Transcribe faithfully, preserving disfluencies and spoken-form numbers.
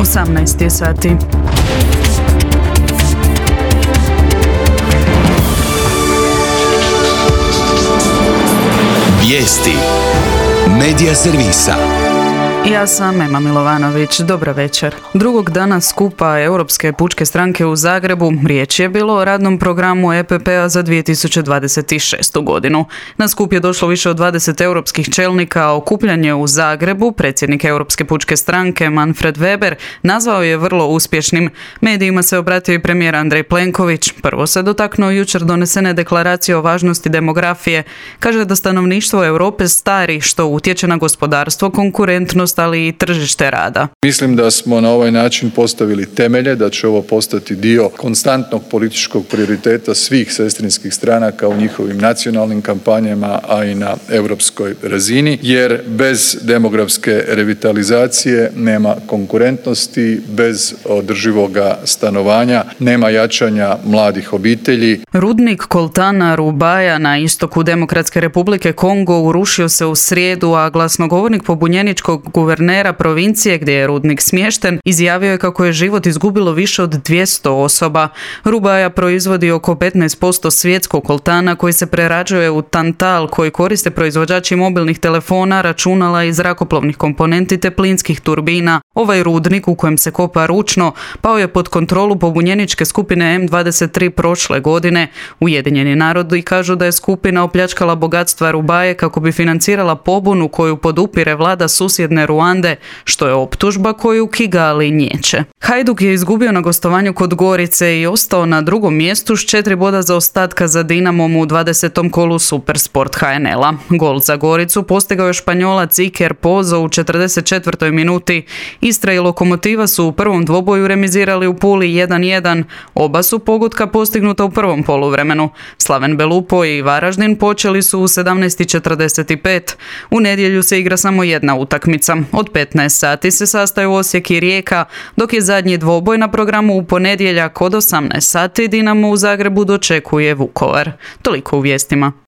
osamnaest je sati. Vijesti Medija servisa. Ja sam Ema Milovanović, dobra večer. Drugog dana skupa Europske pučke stranke u Zagrebu riječ je bilo o radnom programu E P P-a za dvije tisuće dvadeset šestu. godinu. Na skup je došlo više od dvadeset europskih čelnika, a okupljanje u Zagrebu predsjednik Europske pučke stranke Manfred Weber nazvao je vrlo uspješnim. Medijima se obratio i premijer Andrej Plenković. Prvo se dotaknuo jučer donesene deklaracije o važnosti demografije. Kaže da stanovništvo Europe stari, što utječe na gospodarstvo, konkurentnost, ali i tržište rada. Mislim da smo na ovaj način postavili temelje, da će ovo postati dio konstantnog političkog prioriteta svih sestrinskih stranaka u njihovim nacionalnim kampanjama, a i na europskoj razini, jer bez demografske revitalizacije nema konkurentnosti, bez održivoga stanovanja nema jačanja mladih obitelji. Rudnik koltana Rubaja na istoku Demokratske republike Kongo urušio se u srijedu, a glasnogovornik pobunjeničkog guvernera provincije gdje je rudnik smješten izjavio je kako je život izgubilo više od dvjesto osoba. Rubaja proizvodi oko petnaest posto svjetskog koltana koji se prerađuje u tantal koji koriste proizvođači mobilnih telefona, računala i zrakoplovnih komponenti te plinskih turbina. Ovaj rudnik u kojem se kopa ručno pao je pod kontrolu pobunjeničke skupine M dvadeset tri prošle godine. Ujedinjeni narodi kažu da je skupina opljačkala bogatstva Rubaje kako bi financirala pobunu koju podupire vlada susjedne Ruande, što je optužba koju Kigali niječe. Hajduk je izgubio na gostovanju kod Gorice i ostao na drugom mjestu s četiri boda zaostatka za Dinamom u dvadesetom kolu Supersport H N L-a. Gol za Goricu postigao je Španjolac Iker Pozo u četrdeset četvrtoj minuti. Istra i Lokomotiva su u prvom dvoboju remizirali u Puli jedan jedan. Oba su pogotka postignuta u prvom poluvremenu. Slaven Belupo i Varaždin počeli su u sedamnaest i četrdeset pet. U nedjelju se igra samo jedna utakmica. Od petnaest sati se sastaju Osijek i Rijeka, dok je zadnji dvoboj na programu u ponedjeljak od osamnaest sati Dinamo u Zagrebu dočekuje Vukovar. Toliko u vijestima.